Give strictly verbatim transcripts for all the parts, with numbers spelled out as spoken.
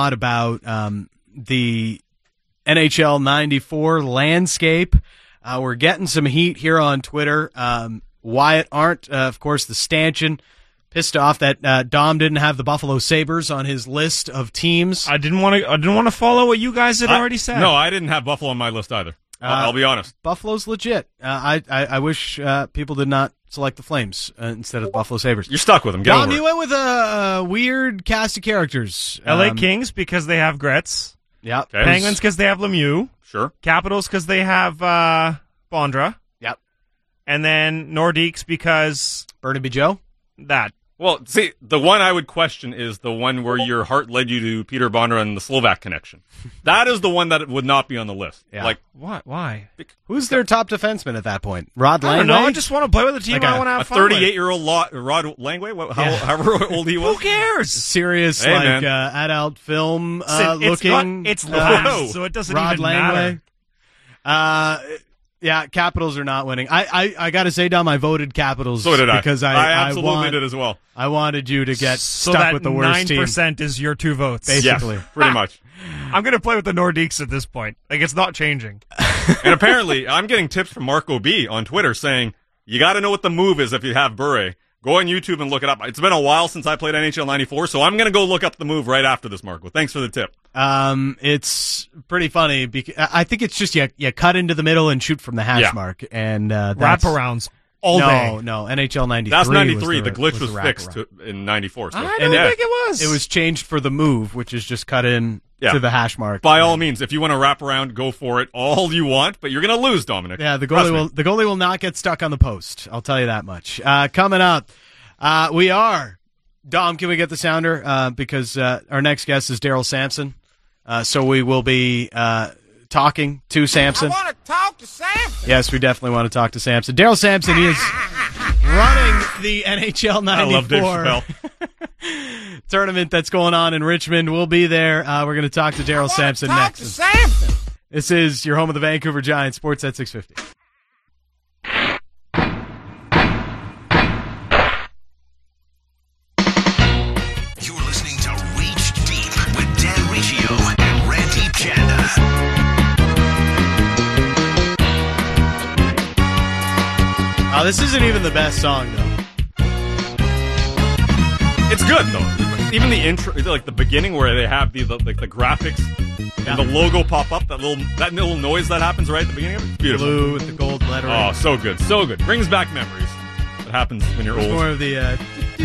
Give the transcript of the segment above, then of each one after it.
lot about um, the N H L ninety-four landscape. Uh, we're getting some heat here on Twitter. Um, Wyatt Arndt, uh, of course, the stanchion, pissed off that uh, Dom didn't have the Buffalo Sabres on his list of teams. I didn't want to. I didn't want to follow what you guys had I, already said. No, I didn't have Buffalo on my list either. Uh, I'll be honest. Buffalo's legit. Uh, I, I I wish uh, people did not select the Flames uh, instead of the Buffalo Sabres. You're stuck with them. Get Dom, over you it. went with a, a weird cast of characters. L A Um, Kings because they have Gretz. Yep. Okay. Penguins because they have Lemieux. Sure. Capitals because they have uh, Bondra. Yep. And then Nordiques because Burnaby Joe. that. Well, see, the one I would question is the one where your heart led you to Peter Bondra and the Slovak connection. That is the one that would not be on the list. Yeah. Like, What? Why? Who's their top defenseman at that point? Rod I don't Langway? know. I just want to play with a team Like I a- want to have a fun with. thirty-eight-year-old Lo- Rod Langway, what, how, Yeah. however old he was. Who cares? Serious, Hey, like man. uh, adult film uh, It's- it's looking. not- it's uh, last, so it doesn't Rod even Langway. matter. Uh, yeah, Capitals are not winning. I, I, I got to say, Dom, I voted Capitals. So did I. because I, I absolutely want, did as well. I wanted you to get So stuck that with the worst nine team. percent is your two votes. Basically. Yes, pretty much. I'm going to play with the Nordiques at this point. Like, it's not changing. And apparently, I'm getting tips from Marco B on Twitter saying, you got to know what the move is if you have Bure. Go on YouTube and look it up. It's been a while since I played N H L ninety-four, so I'm going to go look up the move right after this, Marco. Thanks for the tip. Um, it's pretty funny because I think it's just you, you cut into the middle and shoot from the hash Yeah. mark, and uh, that's, Wraparounds all no, day. no, N H L ninety-three. That's ninety-three. Was The, glitch was, the fixed wraparound. to, in ninety-four. So. I And don't yeah, think it was. It was changed for the move, which is just cut in Yeah. to the hash mark. By all means, if you want to wrap around, go for it all you want, but you're going to lose, Dominic. Yeah, the Trust goalie me. will the goalie will not get stuck on the post. I'll tell you that much. Uh, coming up, uh, we are Dom. Can we get the sounder? Uh, because uh, our next guest is Daryl Sampson. Uh, so we will be uh, talking to Sampson. I want to talk to Sampson. Yes, we definitely want to talk to Sampson. Daryl Sampson, he is running the N H L I love Dave ninety-four Chappelle. tournament that's going on in Richmond. We'll be there. Uh, we're going to talk to Daryl Sampson talk next. to Sampson. This is your home of the Vancouver Giants, Sports at six fifty. You're listening to Reach Deep with Dan Riccio and Randy Chanda. Oh, this isn't even the best song, though. It's good, though. Even the intro, like the beginning where they have the, the like the graphics and the logo pop up, that little that little noise that happens right at the beginning of it. It's beautiful. Blue with the gold lettering. Oh, so good. So good. Brings back memories. It happens when you're It's old. more of the. Uh,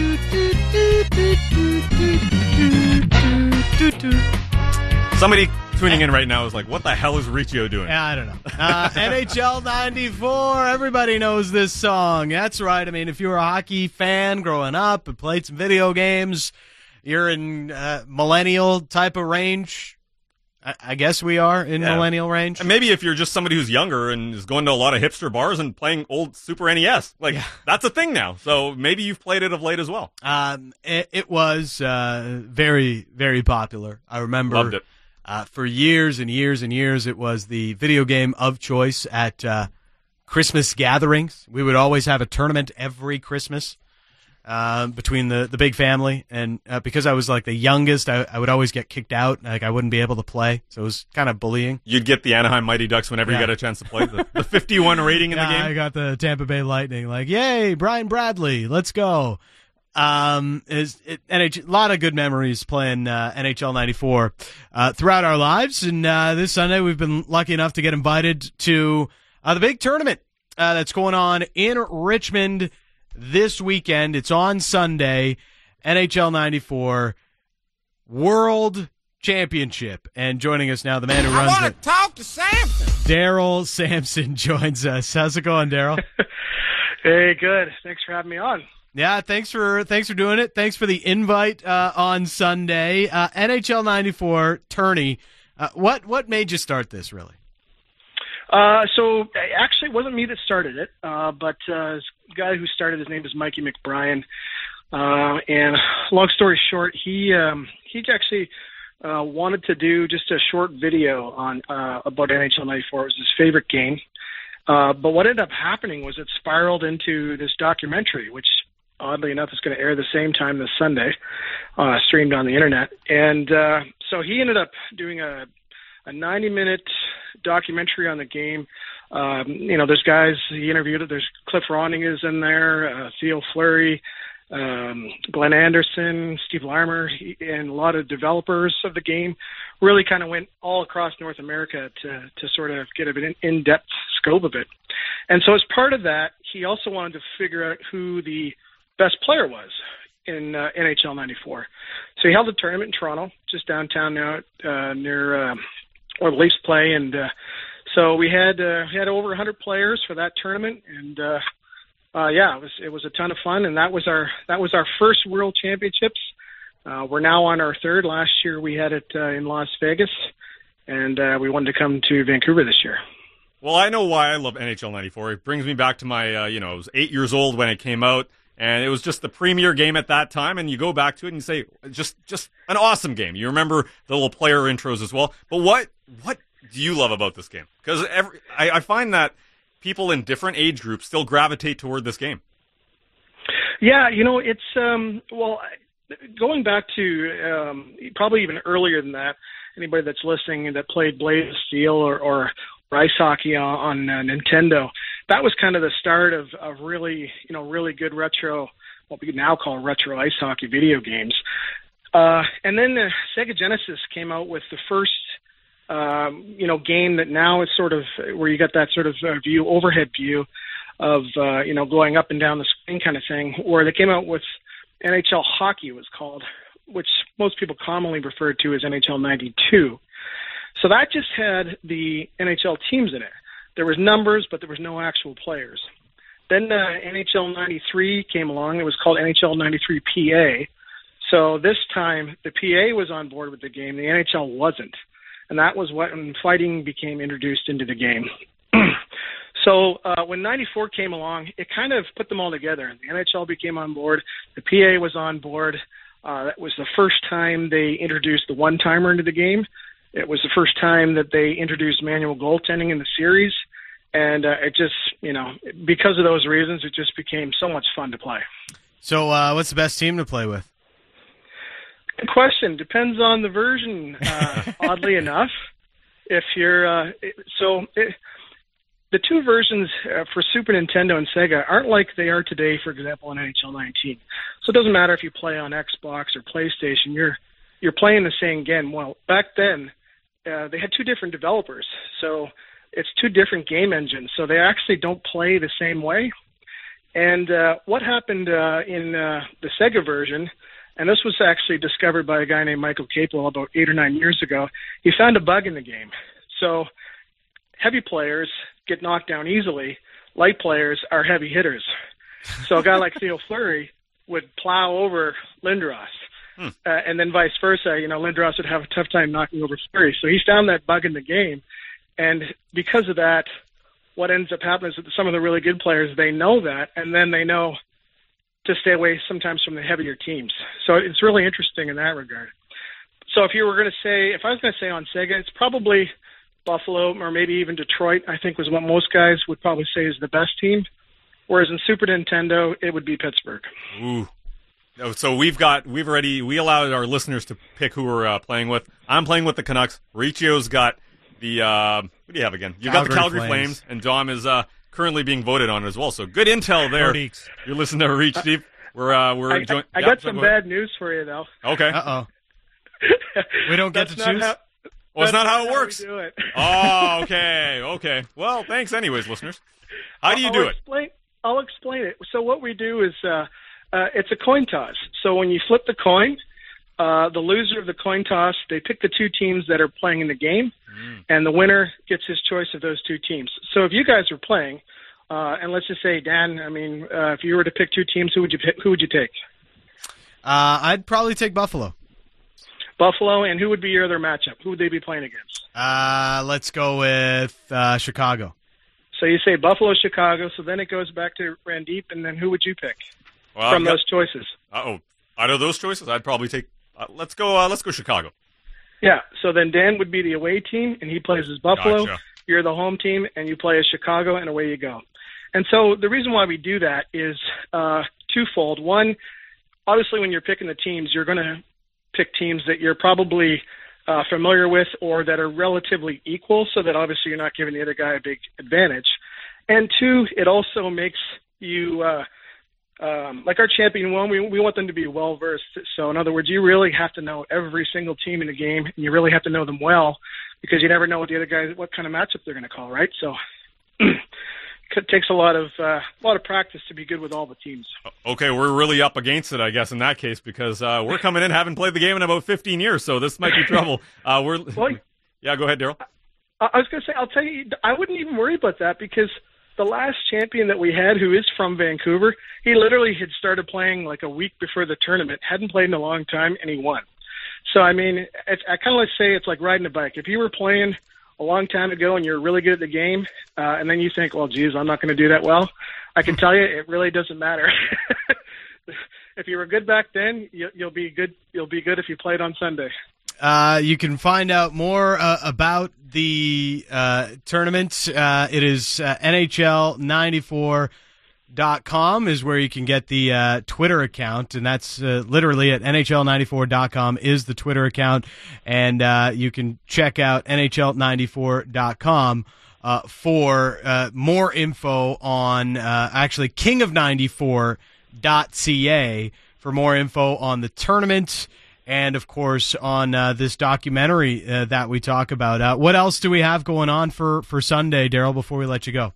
Somebody tuning in right now is like, what the hell is Riccio doing? Yeah, I don't know. Uh, N H L ninety-four, everybody knows this song. That's right. I mean, if you were a hockey fan growing up and played some video games, you're in uh, millennial type of range. I, I guess we are in Yeah. millennial range. And maybe if you're just somebody who's younger and is going to a lot of hipster bars and playing old Super N E S, like Yeah. that's a thing now. So maybe you've played it of late as well. Um, it, it was uh, very, very popular. I remember Loved it. Uh, for years and years and years, it was the video game of choice at uh, Christmas gatherings. We would always have a tournament every Christmas uh, between the, the big family. And uh, because I was like the youngest, I, I would always get kicked out. Like I wouldn't be able to play. So it was kind of bullying. You'd get the Anaheim Mighty Ducks whenever Yeah. you get a chance to play. The, the fifty-one rating in Yeah, the I game. got the Tampa Bay Lightning. Like, yay, Brian Bradley, let's go. Um, is it, N H L, a lot of good memories playing uh, N H L ninety-four uh, throughout our lives, and uh, this Sunday we've been lucky enough to get invited to uh, the big tournament uh, that's going on in Richmond this weekend. It's on Sunday, N H L ninety-four World Championship, and joining us now, the man who I runs want it, to talk to Sampson. Daryl Sampson, joins us. How's it going, Daryl? Hey, good. Thanks for having me on. Yeah, thanks for thanks for doing it. Thanks for the invite uh, on Sunday. Uh, N H L ninety-four tourney. Uh, what what made you start this, really? Uh, so actually, it wasn't me that started it, uh, but uh, this guy who started, his name is Mikey McBrien. Uh, and long story short, he um, he actually uh, wanted to do just a short video on uh, about N H L ninety-four. It was his favorite game. Uh, but what ended up happening was it spiraled into this documentary, which oddly enough, is going to air the same time this Sunday, uh, streamed on the internet. And uh, so he ended up doing a a ninety-minute documentary on the game. Um, you know, there's guys he interviewed. There's Cliff Ronning is in there, uh, Theo Fleury, um, Glenn Anderson, Steve Larmer, he, and a lot of developers of the game. Really kind of went all across North America to to sort of get an in-depth scope of it. And so as part of that, he also wanted to figure out who the best player was in uh, N H L ninety-four. So he held a tournament in Toronto, just downtown now, uh, near uh, where the Leafs play. And uh, so we had uh, we had over one hundred players for that tournament, and uh, uh, yeah, it was it was a ton of fun. And that was our that was our first World Championships. Uh, we're now on our third. Last year we had it uh, in Las Vegas, and uh, we wanted to come to Vancouver this year. Well, I know why I love N H L ninety-four. It brings me back to my, uh, you know, I was eight years old when it came out, and it was just the premier game at that time, and you go back to it and you say, just just an awesome game. You remember the little player intros as well. But what what do you love about this game? Because every I, I find that people in different age groups still gravitate toward this game. Yeah, you know, it's, um, well, going back to um, probably even earlier than that, anybody that's listening that played Blades of Steel or, or ice hockey on, on uh, Nintendo, that was kind of the start of, of really, you know, really good retro, what we now call retro ice hockey video games. Uh, and then uh, Sega Genesis came out with the first, um, you know, game that now is sort of where you got that sort of uh, view, overhead view of, uh, you know, going up and down the screen kind of thing, where they came out with N H L Hockey, it was called, which most people commonly refer to as N H L ninety-two. So that just had the N H L teams in it. There was numbers, but there was no actual players. Then uh, N H L ninety-three came along. It was called N H L ninety-three P A. So this time, the P A was on board with the game. The N H L wasn't. And that was when fighting became introduced into the game. So uh, when ninety-four came along, it kind of put them all together. The N H L became on board. The P A was on board. Uh, that was the first time they introduced the one-timer into the game. It was the first time that they introduced manual goaltending in the series. And uh, it just, you know, because of those reasons, it just became so much fun to play. So uh, what's the best team to play with? Good question. Depends on the version, uh, oddly enough. If you're, uh, it, so it, the two versions uh, for Super Nintendo and Sega aren't like they are today, for example, in N H L nineteen. So it doesn't matter if you play on Xbox or PlayStation, you're you're playing the same game. Well, back then, uh, they had two different developers. So it's two different game engines. So they actually don't play the same way. And uh, what happened uh, in uh, the Sega version, and this was actually discovered by a guy named Michael Capel about eight or nine years ago, he found a bug in the game. So heavy players get knocked down easily. Light players are heavy hitters. So a guy like Theo Fleury would plow over Lindros. Hmm. Uh, and then vice versa. You know, Lindros would have a tough time knocking over Fleury. So he found that bug in the game. And because of that, what ends up happening is that some of the really good players, they know that, and then they know to stay away sometimes from the heavier teams. So it's really interesting in that regard. So if you were going to say, if I was going to say on Sega, it's probably Buffalo or maybe even Detroit, I think was what most guys would probably say is the best team. Whereas in Super Nintendo, it would be Pittsburgh. Ooh. So we've got, we've already, we allowed our listeners to pick who we're uh, playing with. I'm playing with the Canucks. Ricchio's got the, uh, what do you have again? You've got the Calgary Flames. Flames, and Dom is uh, currently being voted on as well. So good intel there. Nordiques. You're listening to Reach Deep. We're, uh, we're I, enjoying. I, I yeah, got so some go bad news for you, though. Okay. Uh-oh. We don't get to That's not choose? how- Well, it's not how it That's works. we do it. Oh, okay, okay. Well, thanks anyways, listeners. How do you I'll do it? explain, I'll explain it. So what we do is uh, uh, it's a coin toss. So when you flip the coin, uh, the loser of the coin toss, they pick the two teams that are playing in the game, mm. and the winner gets his choice of those two teams. So if you guys are playing, uh, and let's just say, Dan, I mean, uh, if you were to pick two teams, who would you pick? Who would you take? Uh, I'd probably take Buffalo. Buffalo, and who would be your other matchup? Who would they be playing against? Uh, let's go with uh, Chicago. So you say Buffalo, Chicago, so then it goes back to Randeep, and then who would you pick Well, from I've got- those choices? Uh-oh. Out of those choices, I'd probably take. Uh, let's go. Uh, let's go Chicago. Yeah, so then Dan would be the away team, and he plays as Buffalo. Gotcha. You're the home team, and you play as Chicago, and away you go. And so the reason why we do that is uh, twofold. One, obviously, when you're picking the teams, you're going to pick teams that you're probably uh, familiar with or that are relatively equal, so that obviously you're not giving the other guy a big advantage. And two, it also makes you, uh, um, like our champion one, we, we want them to be well-versed. So in other words, you really have to know every single team in the game, and you really have to know them well, because you never know what the other guys, what kind of matchup they're going to call, right? So it takes a lot of uh, a lot of practice to be good with all the teams. Okay, we're really up against it, I guess, in that case, because uh, we're coming in, haven't played the game in about fifteen years, so this might be trouble. Uh, we're well, yeah, go ahead, Daryl. I, I was going to say, I'll tell you, I wouldn't even worry about that, because the last champion that we had, who is from Vancouver, he literally had started playing like a week before the tournament, hadn't played in a long time, and he won. So, I mean, it's, I kind of like say it's like riding a bike. If you were playing a long time ago and you're really good at the game, uh, and then you think, well, geez, I'm not going to do that well, I can tell you it really doesn't matter. If you were good back then, you, you'll be good. You'll be good if you played on Sunday. Uh, you can find out more uh, about the uh, tournament. Uh, it is uh, N H L ninety-four dot com is where you can get the uh, Twitter account, and that's uh, literally at N H L ninety-four dot com is the Twitter account, and uh, you can check out N H L ninety-four dot com uh, for uh, more info on uh, actually king of ninety-four dot c a for more info on the tournament. And, of course, on uh, this documentary uh, that we talk about. Uh, what else do we have going on for, for Sunday, Daryl, before we let you go?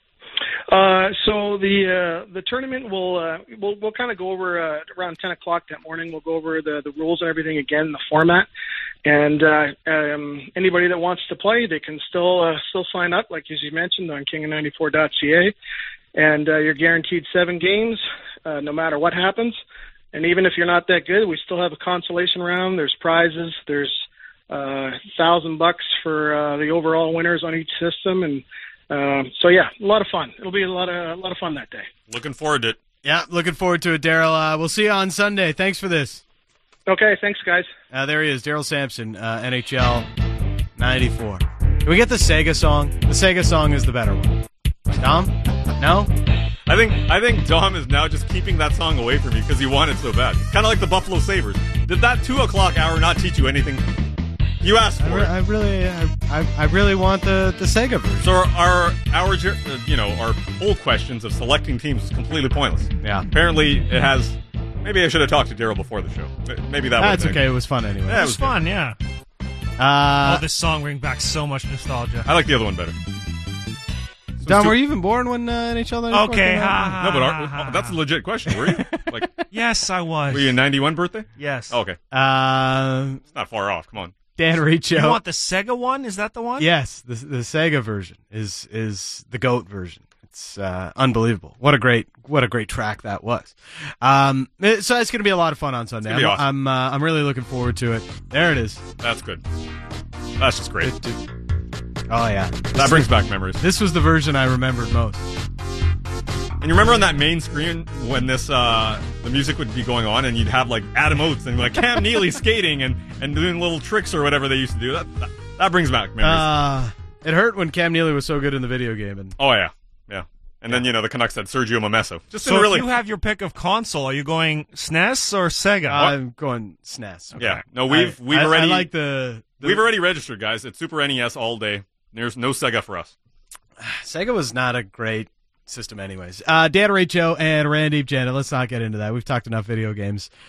Uh, so the uh, the tournament will uh, we'll we'll kind of go over uh, around ten o'clock that morning. We'll go over the, the rules and everything again, the format, and uh, um, anybody that wants to play, they can still uh, still sign up, like as you mentioned, on king of ninety-four dot c a, and uh, you're guaranteed seven games, uh, no matter what happens. And even if you're not that good, we still have a consolation round. There's prizes. There's uh, thousand bucks for uh, the overall winners on each system, and uh, so yeah, a lot of fun. It'll be a lot of a lot of fun that day. Looking forward to it. Yeah, looking forward to it, Daryl. Uh, we'll see you on Sunday. Thanks for this. Okay, thanks, guys. Uh, there he is, Daryl Sampson, uh, N H L ninety-four. Can we get the Sega song? The Sega song is the better one. Dom? No? I think I think Dom is now just keeping that song away from you because he wanted so bad. Kind of like the Buffalo Sabres. Did that two o'clock hour not teach you anything? You asked for I, re- it. I really, I, I, I really want the, the Sega version. So our, our, our, uh, you know, our poll questions of selecting teams is completely pointless. Yeah. Apparently, it has. Maybe I should have talked to Daryl before the show. Maybe that. That's was okay. It was fun anyway. Yeah, It was fun, yeah. Uh, Oh, this song brings back so much nostalgia. I like the other one better. So Dom, it's too- were you even born when uh, N H L ninety-four Okay, came out? ha, ha, No, but ha, our, ha, that's a legit question. Were you? Like, Yes, I was. were you a ninety-one birthday? Yes. Oh, okay, Uh, it's not far off. Come on. Dan Riccio. You want the Sega one? Is that the one? Yes, the the Sega version is is the GOAT version. It's uh, unbelievable. What a great what a great track that was. Um, it- so it's going to be a lot of fun on Sunday. gonna be I'm awesome. I'm, uh, I'm really looking forward to it. There it is. That's good. That's just great. It- it- oh yeah, That brings back memories. this was the version I remembered most. And you remember on that main screen when this uh, the music would be going on, and you'd have like Adam Oates and like Cam Neely skating and, and doing little tricks or whatever they used to do. That that, that brings back memories. Uh, it hurt when Cam Neely was so good in the video game, and oh yeah, yeah. And then you know the Canucks had Sergio Momesso. Just So didn't if really. you have your pick of console, are you going S N E S or Sega? I'm going S N E S. Yeah. No, we've I- we've I- already I like the, the we've already registered, guys. It's Super N E S all day. There's no Sega for us. Sega was not a great system anyways. Uh, Dan Riccio and Randeep Janet, let's not get into that. We've talked enough video games